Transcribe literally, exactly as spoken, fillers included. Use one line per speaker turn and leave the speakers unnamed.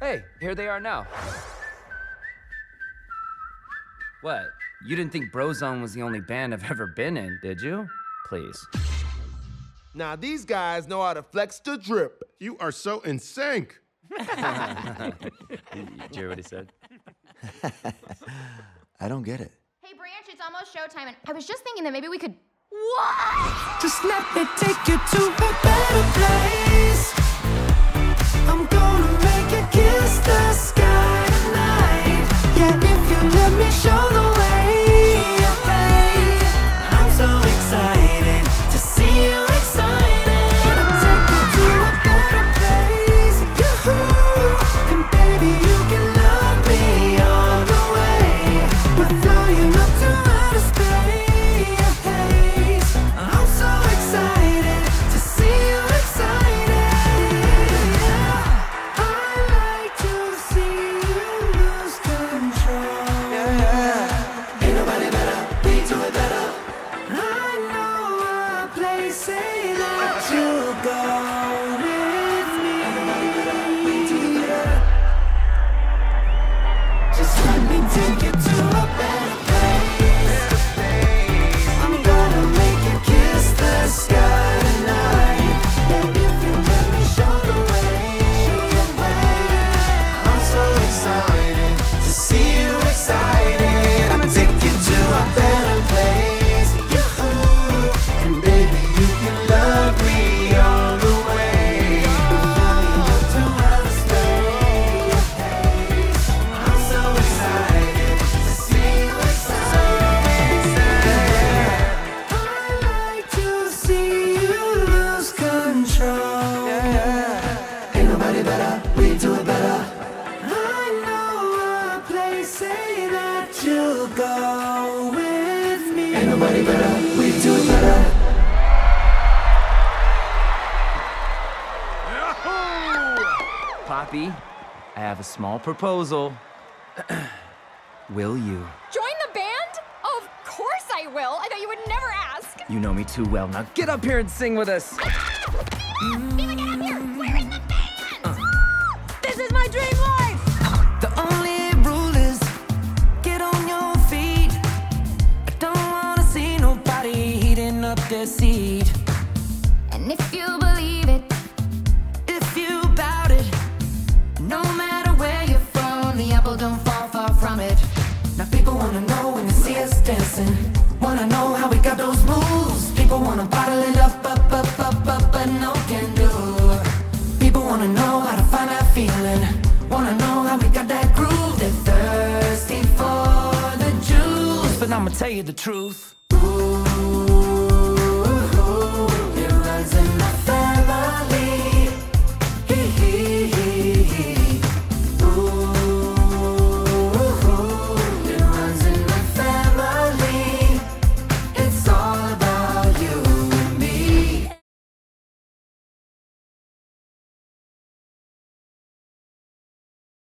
Hey, here they are now. What? You didn't think Brozone was the only band I've ever been in, did you? Please.
Now these guys know how to flex the drip.
You are so in sync.
Did you hear what he said?
I don't get it.
Hey, Branch, it's almost showtime, and I was just thinking that maybe we could... What?
Just let me take you to a better place. I'm gonna make you kiss the sky tonight. Yeah, if you let me show the way. I'm so excited to see you excited. I'll take you to a better place. Yoo-hoo. And baby, you can love me all the way. We're flying up to outer space. I'm so excited to see you excited. I like to see you lose control. Ain't nobody better, we do it better. I know a place, say that you'll go with me. Ain't nobody better, we do it better. Just let me take you to a better place. I'm gonna make you kiss the sky tonight. And if you let me show the way, I'm so excited to see you excited. I'ma take you to a better place. Yoo-hoo. And baby, you can love me all the way. We're flying up to outer space. I'm so excited to see you excited. I like to see you lose control. Ain't nobody better, we do it better. I know a place, say that you'll go with me. Ain't nobody better, we do it better.
Poppy, I have a small proposal. Will you?
Join the band? Of course I will. I thought you would never ask.
You know me too well. Now get up here and sing with us.
Viva, get up here! Where is the band? This is my dream life!
The only rule is get on your feet. I don't wanna see nobody heating up their seat.
And if you believe it,
If you bout it, no matter where you're from, the apple don't fall far from it. Now people wanna know when they see us dancing, wanna know how we got those moves. People wanna bottle it up, up, up, up, up, but no can do. People wanna know how to find that feeling, wanna know how we got that groove. They're thirsty for the juice, but I'ma tell you the truth. Ooh.